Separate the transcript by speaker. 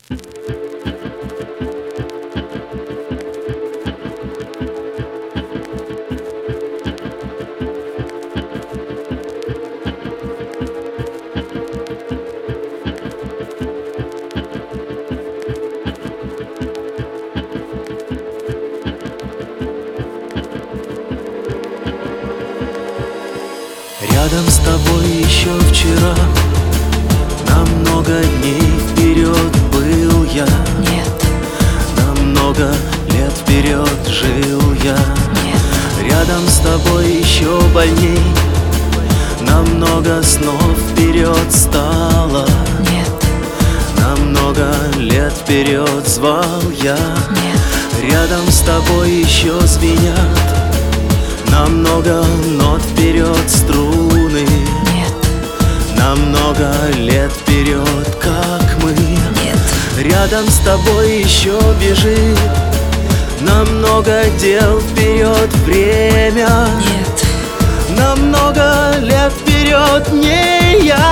Speaker 1: Рядом с тобой еще вчера, на много дней вперед был я.
Speaker 2: Нет,
Speaker 1: На много лет вперед жил я.
Speaker 2: нет,
Speaker 1: Рядом с тобой еще больней, на много снов вперед стало.
Speaker 2: нет,
Speaker 1: На много лет вперед звал я.
Speaker 2: нет,
Speaker 1: Рядом с тобой еще звенят на много нот вперед струны.
Speaker 2: нет,
Speaker 1: На много лет вперед, как мы.
Speaker 2: нет,
Speaker 1: Рядом с тобой еще бежит на много дел вперед время.
Speaker 2: нет,
Speaker 1: На много лет вперед не я.